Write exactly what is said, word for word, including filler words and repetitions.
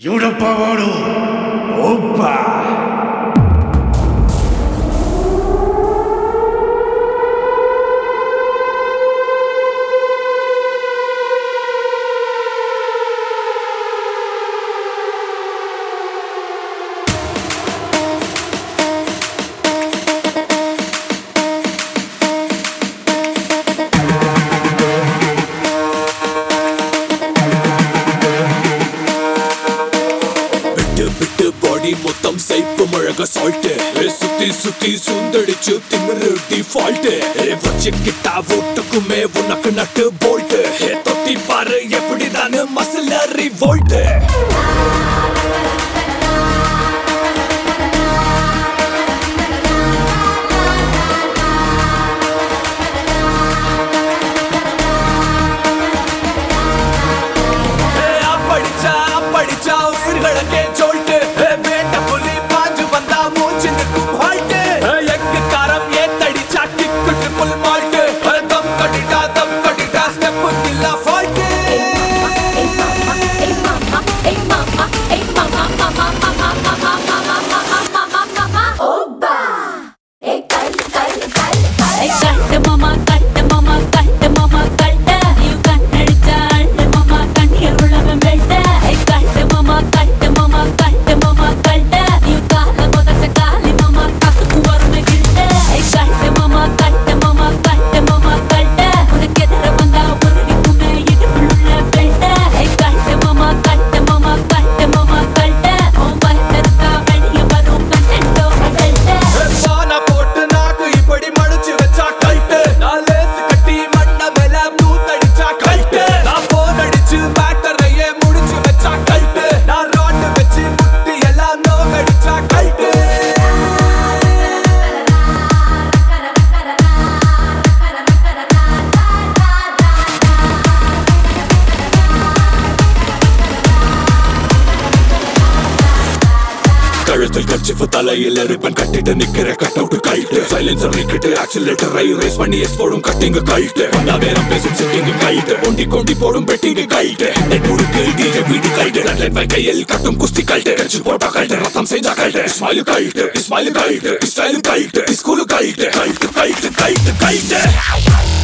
Europa Voro! Opa! மொத்தம் சைப்பு மழக salt சுத்தி சுத்தி சுந்தடிச்சு திமிரு டிஃபால்ட்டு வச்சுக்கிட்டா ஓட்டுக்குமே உனக்கு நட்டு போல்ட்டு தொத்தி பாரு எப்படிதானு மசில ரிவோல்ட்டு படிச்சா படிச்சா உயிர்களக்கே சொல்லிட்டு கழுத்தில் கர்ச்சிப்பு தலையில் ரிப்பன் கட்டிட்டு நிக்கிற கட் அவுட் கைட்டு சைலன்சர் நிக்கிட்டு ஆக்சிலேட்டர் ரேஸ் பண்ணி எஸ் போடும் கட்டிங்க கைட்டு வந்தா வேறம் பேசும் சிட்டிங்க கைட்டு ஒண்டி கொண்டி போடும் பெட்டிங்க கைட்டு நெட்முடுக்கு டிஜே வீடு கைட்டு நட்லைட் பை கையில் கட்டும் குஸ்தி கைட்டு கட்சி போட்டா கைட்டு ரத்தம் செஞ்சா கைட்டு இஸ்மாயில் கைட்டு இஸ்மாயில் கைட்டு இஸ்டைல் கைட்டு ஸ்கூல் கைட்டு கைட்டு கைட்டு கைட்டு கைட்டு